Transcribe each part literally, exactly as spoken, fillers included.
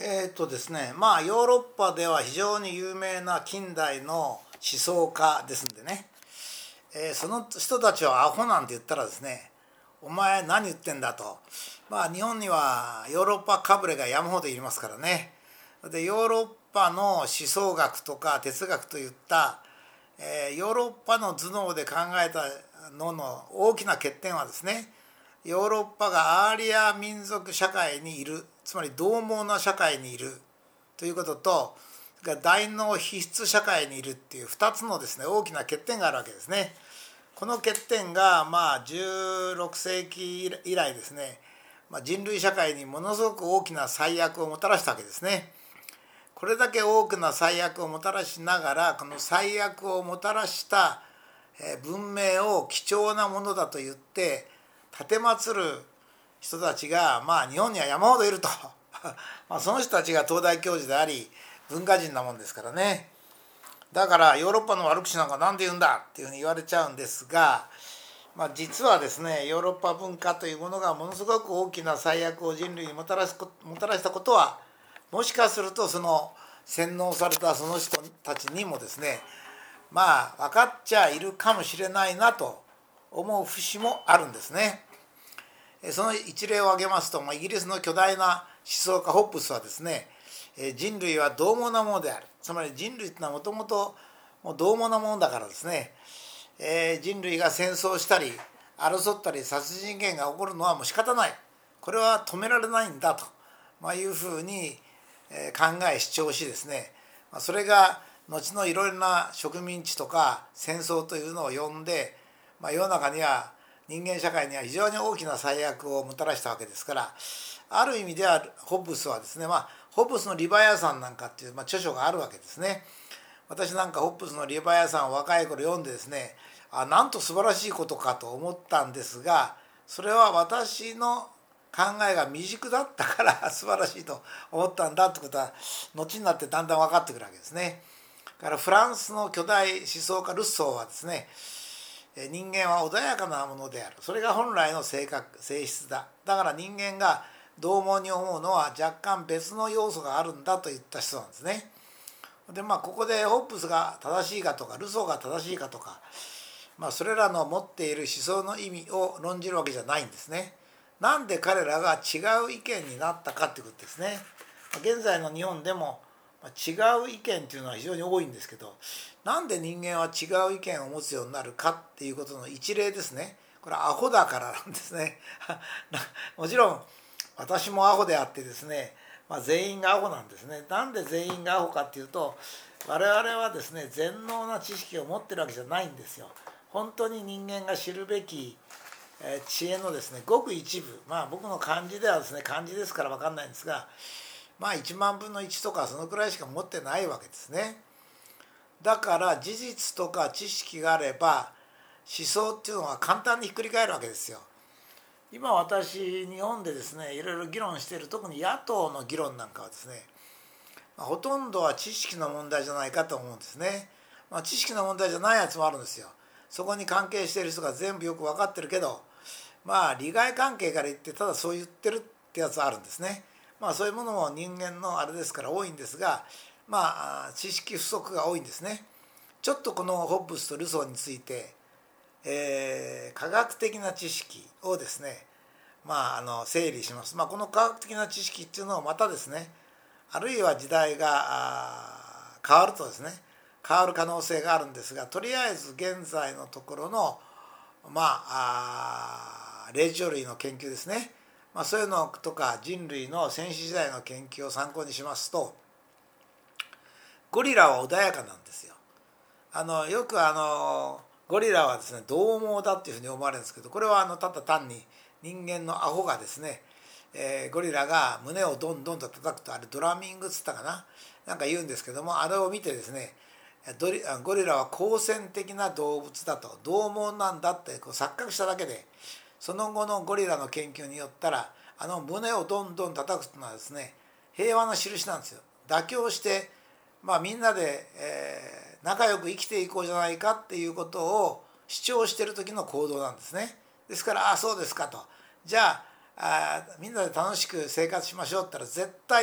えーっとですねまあヨーロッパでは非常に有名な近代の思想家ですんでね、えーその人たちをアホなんて言ったらですね、お前何言ってんだと。まあ日本にはヨーロッパかぶれが山ほどいますからね。でヨーロッパの思想学とか哲学といった、えーヨーロッパの頭脳で考えたのの大きな欠点はですね、ヨーロッパがアーリア民族社会にいる、つまり獰猛な社会にいるということと、それから大脳皮質社会にいるっていうふたつのですね大きな欠点があるわけですね。この欠点がまあじゅうろくせいき以来ですね、まあ、人類社会にものすごく大きな災厄をもたらしたわけですね。これだけ多くな災厄をもたらしながら、この災厄をもたらした文明を貴重なものだと言って奉る人たちがまあ日本には山ほどいるとまあその人たちが東大教授であり文化人なもんですからね。だからヨーロッパの悪口なんか何で言うんだっていうふうに言われちゃうんですが、まあ、実はですねヨーロッパ文化というものがものすごく大きな災厄を人類にもたらすもたらしたことは、もしかするとその洗脳されたその人たちにもですねまあ分かっちゃいるかもしれないなと思う節もあるんですね。その一例を挙げますと、イギリスの巨大な思想家ホッブスはですね、人類は獰猛なものである、つまり人類というのはもともと獰猛なものだからですね、人類が戦争したり争ったり殺人事件が起こるのはもう仕方ない、これは止められないんだと、まあ、いうふうに考え主張しですね、それが後のいろいろな植民地とか戦争というのを呼んで、まあ、世の中には人間社会には非常に大きな災厄をもたらしたわけですから、ある意味ではホッブスはですね、まあ、ホッブスのリバヤさんなんかっていう、まあ、著書があるわけですね。私なんかホッブスのリバヤさんを若い頃読んでですね、あなんと素晴らしいことかと思ったんですが、それは私の考えが未熟だったから素晴らしいと思ったんだってことは後になってだんだん分かってくるわけですね。だからフランスの巨大思想家ルッソーはですね、人間は穏やかなものである、それが本来の性格性質だ、だから人間が獰猛に思うのは若干別の要素があるんだと言った人なんですね。でまあここでホッブスが正しいかとかルソーが正しいかとか、まあ、それらの持っている思想の意味を論じるわけじゃないんですね。なんで彼らが違う意見になったかということですね。現在の日本でも違う意見というのは非常に多いんですけど、なんで人間は違う意見を持つようになるかっていうことの一例ですね。これはアホだからなんですねもちろん私もアホであってですね、まあ、全員がアホなんですね。なんで全員がアホかっていうと、我々はですね全能な知識を持ってるわけじゃないんですよ。本当に人間が知るべき知恵のですねごく一部、まあ僕の漢字ではですね漢字ですから分かんないんですが、まあいちまんぶんのいちとかそのくらいしか持ってないわけですね。だから事実とか知識があれば思想っていうのは簡単にひっくり返るわけですよ。今私日本でですねいろいろ議論している、特に野党の議論なんかはですね、まあ、ほとんどは知識の問題じゃないかと思うんですね。まあ、知識の問題じゃないやつもあるんですよ。そこに関係している人が全部よく分かってるけど、まあ利害関係から言ってただそう言ってるってやつあるんですね。まあそういうものも人間のあれですから多いんですが、まあ知識不足が多いんですね。ちょっとこのホッブスとルソーについて、えー、科学的な知識をですね、まあ、あの整理します。まあ、この科学的な知識っていうのをまたですね、あるいは時代が変わるとですね変わる可能性があるんですが、とりあえず現在のところのまあ霊長類の研究ですね、まあ、そういうのとか人類の先史時代の研究を参考にしますと、ゴリラは穏やかなんですよ。あのよくあのゴリラはですね獰猛だっていうふうに思われるんですけど、これはあのただ単に人間のアホがですね、えー、ゴリラが胸をどんどんと叩くと、あれドラミングっつったかな、なんか言うんですけども、あれを見てですねゴリラは好戦的な動物だと、獰猛なんだってこう錯覚しただけで、その後のゴリラの研究によったら、あの胸をどんどん叩くというのはですね平和の印なんですよ。妥協して、まあ、みんなで、えー、仲良く生きていこうじゃないかっていうことを主張している時の行動なんですね。ですから、ああそうですかと、じゃあ、あみんなで楽しく生活しましょうって言ったら絶対に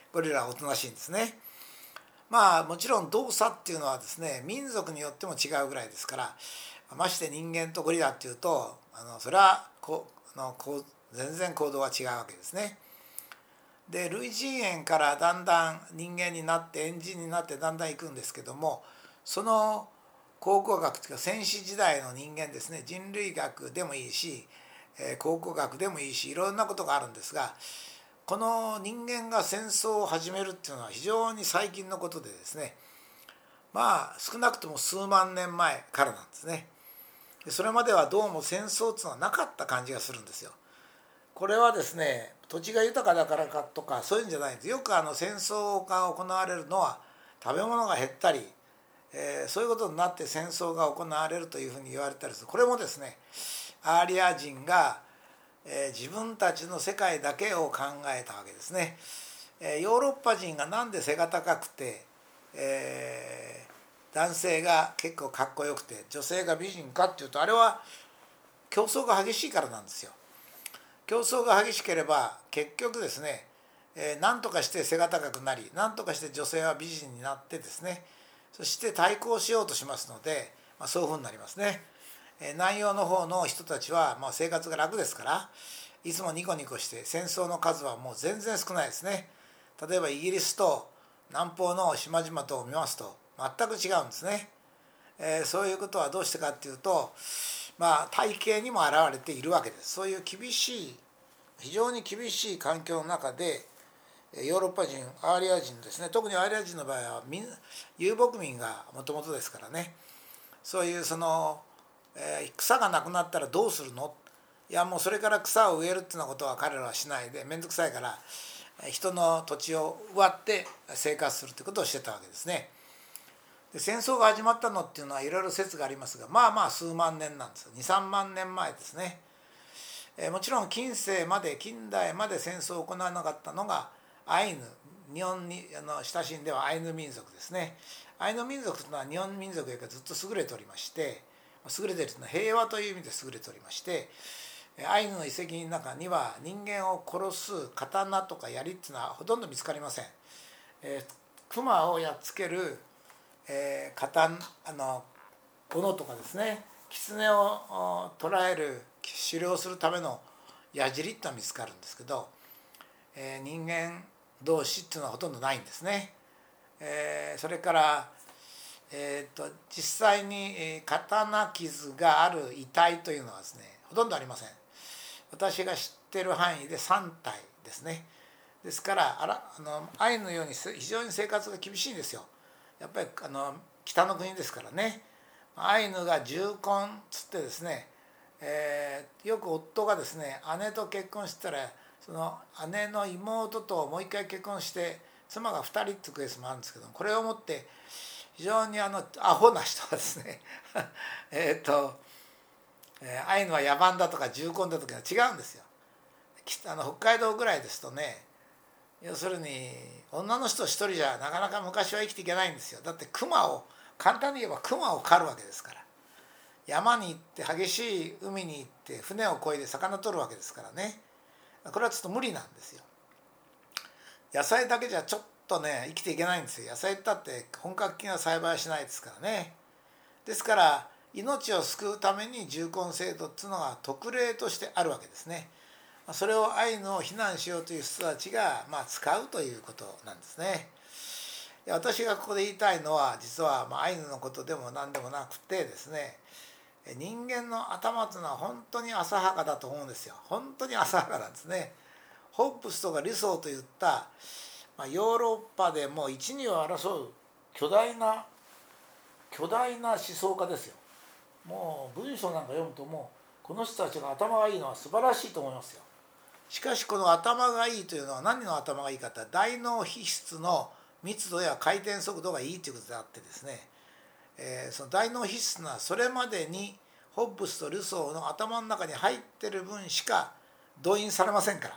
ゴリラはおとなしいんですね。まあもちろん動作っていうのはですね民族によっても違うぐらいですから、まして人間とゴリラっていうとあのそれはこうのこう全然行動が違うわけですね。で類人猿からだんだん人間になって猿人になってだんだんいくんですけども、その考古学というか先史時代の人間ですね、人類学でもいいし考古学でもいいしいろんなことがあるんですが、この人間が戦争を始めるっていうのは非常に最近のことでですね、まあ少なくとも数万年前からなんですね。それまではどうも戦争っていうのはなかった感じがするんですよ。これはですね土地が豊かだからかとかそういうんじゃないんです。よくあの戦争が行われるのは食べ物が減ったり、えー、そういうことになって戦争が行われるというふうに言われたりする。これもですねアーリア人が、えー、自分たちの世界だけを考えたわけですね。えー、ヨーロッパ人がなんで背が高くて、えー、男性が結構かっこよくて女性が美人かっていうと、あれは競争が激しいからなんですよ。競争が激しければ結局ですね、えー、何とかして背が高くなり何とかして女性は美人になってですね、そして対抗しようとしますので、まあ、そういうふうになりますね。えー、南洋の方の人たちは、まあ、生活が楽ですからいつもニコニコして戦争の数はもう全然少ないですね。例えばイギリスと南方の島々とを見ますと全く違うんですね。えー、そういうことはどうしてかっていうと、まあ、体型にも表れているわけです。そういう厳しい非常に厳しい環境の中でヨーロッパ人アーリア人ですね、特にアーリア人の場合は遊牧民がもともとですからね、そういうその、えー、草がなくなったらどうするの、いやもうそれから草を植えるっていうようなことは彼らはしないで、面倒くさいから人の土地を奪って生活するということをしてたわけですね。で戦争が始まったのっていうのはいろいろ説がありますが、まあまあ数万年なんです。にさんまん年前ですね。えー、もちろん近世まで近代まで戦争を行わなかったのがアイヌ、日本にあの親しんではアイヌ民族ですね。アイヌ民族というのは日本民族よりずっと優れておりまして、優れているというのは平和という意味で優れておりまして、アイヌの遺跡の中には人間を殺す刀とか槍っていうのはほとんど見つかりません。えー、熊をやっつける、えー、刀あの斧とかですね、狐を捕らえる狩猟するための矢尻ってのは見つかるんですけど、えー、人間同士っていうのはほとんどないんですね。えー、それから、えー、と実際に刀傷がある遺体というのはですねほとんどありません。私が知ってる範囲でさん体ですね。ですからあらあのアイヌのように非常に生活が厳しいんですよ。やっぱりあの北の国ですからね。アイヌが重婚つってですね、えー、よく夫がですね姉と結婚したらその姉の妹ともう一回結婚して妻がふたりっていうケースもあるんですけど、これをもって非常にあのアホな人はですねえっとアイヌは野蛮だとか重婚だとか違うんですよ。あの北海道ぐらいですとね、要するに女の人一人じゃなかなか昔は生きていけないんですよ。だって熊を簡単に言えば熊を狩るわけですから、山に行って激しい海に行って船を漕いで魚取るわけですからね、これはちょっと無理なんですよ。野菜だけじゃちょっとね生きていけないんですよ。野菜だって本格的な栽培はしないですからね。ですから命を救うために重婚制度っていうのが特例としてあるわけですね。それをアイヌを非難しようという人たちが、まあ、使うということなんですね。私がここで言いたいのは実は、まあ、アイヌのことでも何でもなくてですね、人間の頭というのは本当に浅はかだと思うんですよ。本当に浅はかなんですね。ホッブスとかルソーといった、まあ、ヨーロッパでも一二を争う巨大な巨大な思想家ですよ。もう文章なんか読むともうこの人たちが頭がいいのは素晴らしいと思いますよ。しかしこの頭がいいというのは何の頭がいいかというと大脳皮質の密度や回転速度がいいということであってですね、えー、その大脳皮質というのはそれまでにホッブスとルソーの頭の中に入ってる分しか動員されませんから。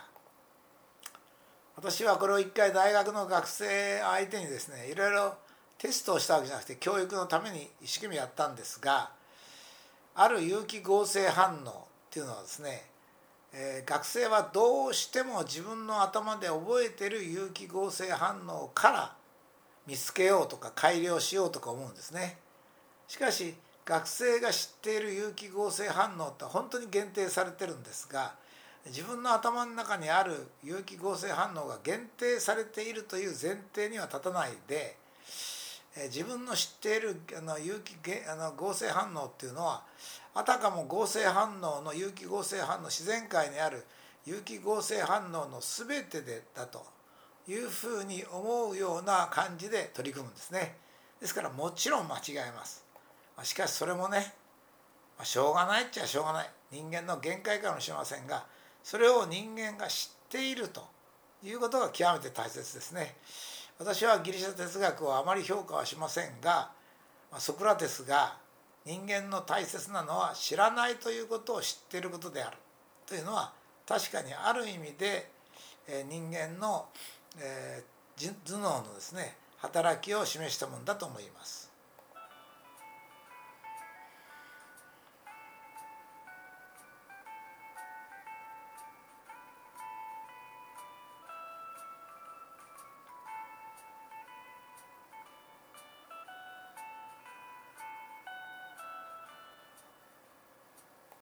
私はこれを一回大学の学生相手にですねいろいろテストをしたわけじゃなくて教育のために一生懸命やったんですが、ある有機合成反応っていうのはですね、 えー、学生はどうしても自分の頭で覚えている有機合成反応から見つけようとか改良しようとか思うんですね。しかし学生が知っている有機合成反応って本当に限定されてるんですが、自分の頭の中にある有機合成反応が限定されているという前提には立たないで、自分の知っているあの有機あの合成反応っていうのはあたかも合成反応の有機合成反応自然界にある有機合成反応の全てでだというふうに思うような感じで取り組むんですね。ですからもちろん間違えます。しかしそれもね、しょうがないっちゃしょうがない、人間の限界かもしれませんが、それを人間が知っているということが極めて大切ですね。私はギリシャ哲学をあまり評価はしませんが、ソクラテスが人間の大切なのは知らないということを知っていることであるというのは、確かにある意味で人間の頭脳のですね働きを示したものだと思います。